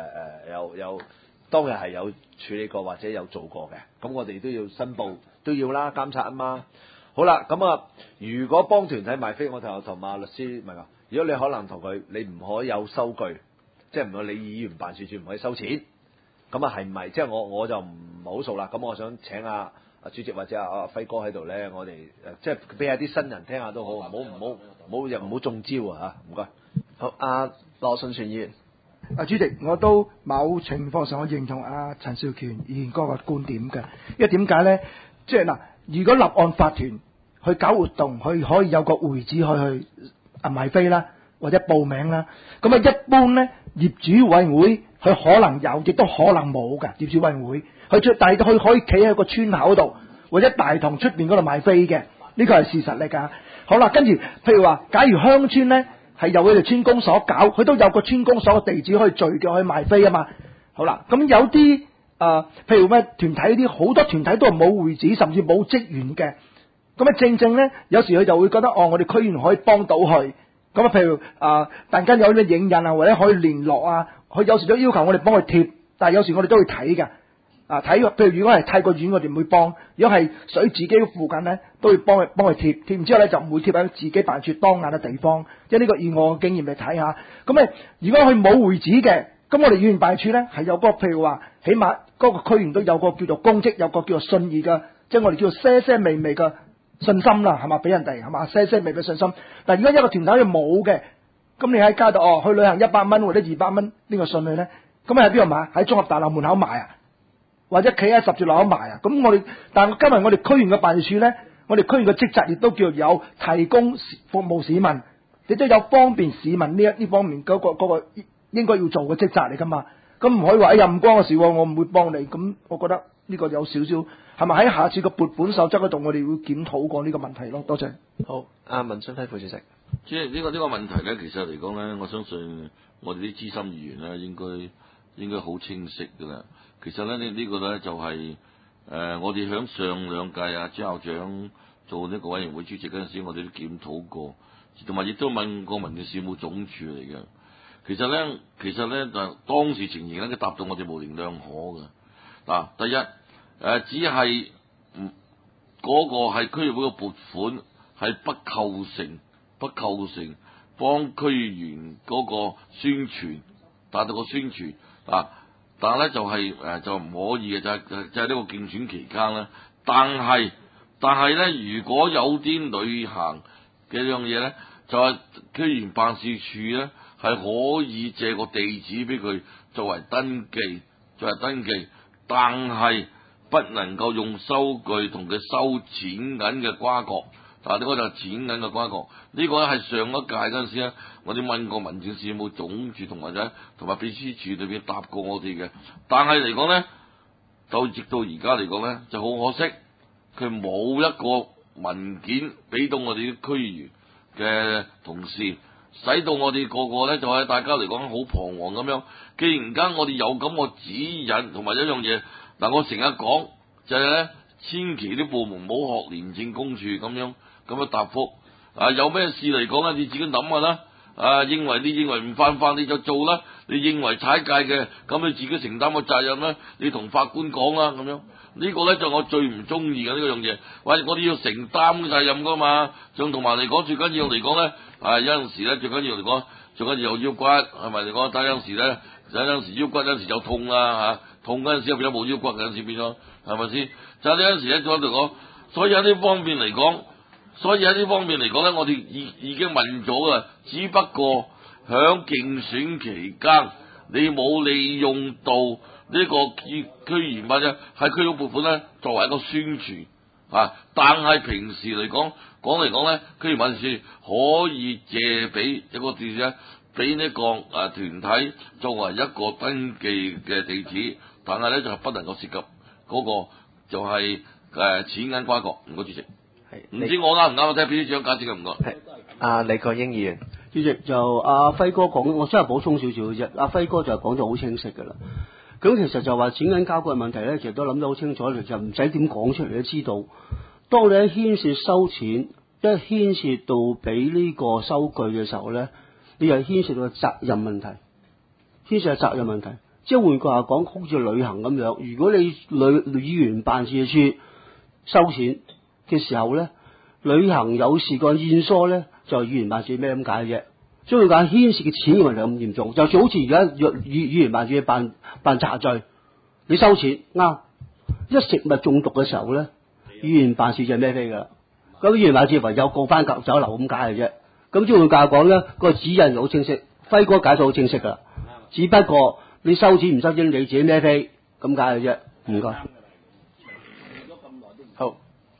當日係有處理過或者有做過嘅，咁我哋都要申報，都要啦，監察啊嘛。好啦，咁如果幫團體賣飛，我同馬律師問話，如果你可能同佢，你唔可以有收據，即係唔係你議員辦事處唔可以收錢，咁係唔係？即係我就唔好數啦。咁我想請阿主席或者阿輝哥喺度咧，我哋即係俾下啲新人聽下都好，唔好中招啊嚇！唔該。 好，阿羅信全議員。 主席，我都某情況上我認同阿陳少權議員嗰個觀點嘅，因為點解咧？即係如果立案法團去搞活動，佢可以有個會址去賣飛啦，或者報名啦。咁一般咧，業主委員會佢可能有，亦都可能冇㗎。業主委員會但係佢可以企喺個村口度，或者大堂出邊嗰度賣飛嘅，呢個係事實嚟㗎。好啦，跟住譬如話，假如鄉村咧，係由佢哋村公所搞，佢都有個村公所嘅地址可以聚腳去賣飛啊嘛。好啦，咁有啲譬如咩團體啲，好多團體都係冇會址，甚至冇職員嘅。 咁啊正咧，有時佢就會覺得我哋區議員可以幫到佢。咁啊，譬如突然間有啲影印啊，或者可以聯絡啊，佢有時都要求我哋幫佢貼，但係有時我哋都會睇嘅。睇，譬如如果係太過遠，我哋唔會幫；如果係水自己附近咧，都會幫佢貼。貼完之後咧，就唔會貼喺自己辦事處當眼嘅地方。即係呢個以我嘅經驗嚟睇下。咁如果佢冇會址嘅，咁我哋議員辦事處咧係有個譬如話，起碼嗰個區員都有個叫做公職，有個叫做信義嘅，即係我哋叫做些些微微嘅信心啦，係嘛？俾人哋係嘛？些些微微信心。但係如果一個團體佢冇嘅，咁你喺街度去旅行100蚊或者200蚊呢個信佢咧，咁喺邊度買？喺綜合大樓門口買啊？或者企喺十字路口賣啊！咁但係今日我哋區員嘅辦事處咧，我哋區員嘅職責亦都叫有提供服務市民，亦都有方便市民呢方面嗰個應該要做嘅職責嚟噶嘛。咁唔可以話唔關我事，我唔會幫你。咁我覺得呢個有少少係咪喺下次個撥款守則嗰度，我哋會檢討過呢個問題咯。多謝。 好，阿文信輝副主席。 即係呢個問題咧，其實嚟講咧，我相信我哋啲資深議員咧，應該好清晰噶啦。其實咧，呢個咧就係我哋響上兩屆朱校長做呢個委員會主席嗰陣時，我哋都檢討過，同埋亦都問過民政事務總署嚟嘅。其實咧就當時情形咧，佢答到我哋模棱兩可嘅。嗱，第一只係嗰個係區議會嘅撥款係不構成幫區議員嗰個宣傳達到個宣傳啊。但係咧就唔可以嘅，就係呢個競選期間咧。但係咧，如果有啲旅行嘅樣嘢咧，就係區議員辦事處咧係可以借個地址俾佢作為登記，但係不能夠用收據同佢收錢銀嘅瓜葛。嗱，呢個就係錢銀嘅瓜葛。呢個咧係上一屆嗰陣時咧，我哋問過民政事務總署同埋秘書處裏邊答過我哋嘅。但係嚟講咧，就直到而家嚟講咧，就好可惜，佢冇一個文件俾到我哋啲區議員嘅同事，使到我哋個個咧就係大家嚟講好彷徨咁樣。既然間我哋有咁個指引同埋一樣嘢，嗱，我成日講就係咧，千祈啲部門唔好學廉政公署咁樣答覆。有咩事嚟講咧，你自己諗下啦。你認為唔犯法你就做啦，你認為踩界嘅，咁你自己承擔個責任啦，你同法官講啦咁樣。呢個咧就我最唔中意嘅呢個樣嘢。喂，我哋要承擔責任噶嘛，仲同埋嚟講最緊要嚟講咧，有陣時咧最緊要嚟講，最緊要有腰骨係咪嚟講？但有陣時咧，有陣時腰骨，有陣時就痛啦痛嗰陣時變咗冇腰骨，有陣時變咗係咪先？就呢陣時咧，再嚟講，所以喺呢方面嚟講咧，我哋已經問咗啦，只不過響競選期間，你冇利用到呢個區議員或者係區議會撥款咧，作為一個宣傳但係平時嚟講咧，區議員辦事處可以借俾一個地址，俾呢個團體作為一個登記嘅地址，但係咧就不能夠涉及嗰個就係錢銀瓜葛。唔該，主席。唔知我啱唔啱？我睇秘書長解釋嘅，唔該。 李國英議員， 主席就阿輝哥講，我真係補充少少嘅啫。阿輝哥就講咗好清晰㗎啦。咁其實就話錢銀交割嘅問題咧，其實都諗得好清楚，其實唔使點講出嚟都知道。當你一牽涉收錢，一牽涉到俾呢個收據嘅時候咧，你又牽涉到責任問題，即係換句話講，好似旅行咁樣，如果你議員辦事處收錢嘅時候咧，旅行有事個現疏咧，就係議員辦事咩咁解啫？所以講牽涉嘅錢嘅問題咁嚴重，就算好似而家議員辦事辦茶聚，你收錢啱，一食物中毒嘅時候咧，議員辦事就係孭飛㗎啦。咁議員辦事唯有告翻酒樓咁解嘅啫。咁即係換句話講咧，個指引好清晰，輝哥解到好清晰㗎啦。只不過你收錢唔收錢，你自己孭飛咁解嘅啫。唔該。 好。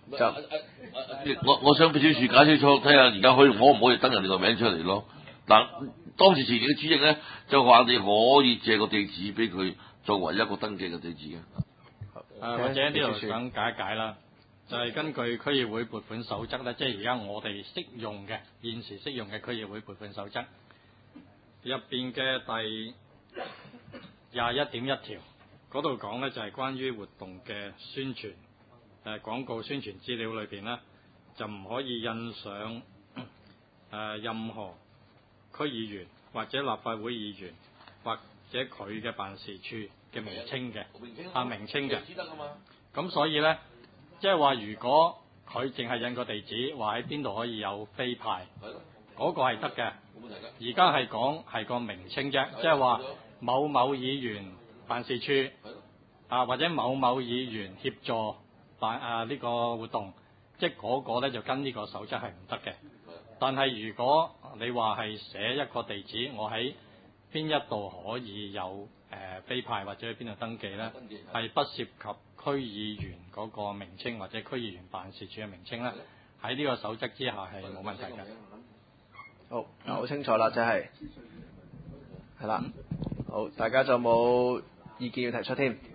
我想秘書處解釋錯，睇下而家可唔可以登人哋個名出嚟咯？嗱，當時前嘅主席咧就話你可以借個地址俾佢作為一個登記嘅地址嘅。 或者呢度想解一解啦，就係根據區議會撥款守則咧，即係而家我哋現時適用嘅區議會撥款守則入邊嘅第21.1條嗰度講咧，就係關於活動嘅宣傳。廣告宣傳資料裏邊呢， 就唔可以印上任何區議員或者立法會議員或者佢嘅辦事處嘅名稱嘅，名稱嘅。咁所以呢，即係話如果佢淨係印個地址，話喺邊度可以有飛派，嗰個係得嘅。而家係講係個名稱啫，即係話某某議員辦事處或者某某議員協助辦呢個活動，即係嗰個呢就跟呢個守則係唔得嘅。但係如果你話係寫一個地址，我喺邊一度可以有飛派或者去邊度登記呢，係不涉及區議員嗰個名稱或者區議員辦事處嘅名稱呢，喺呢個守則之下係冇問題嘅。 好清楚啦，真係係啦。好，大家仲有冇意見要提出添？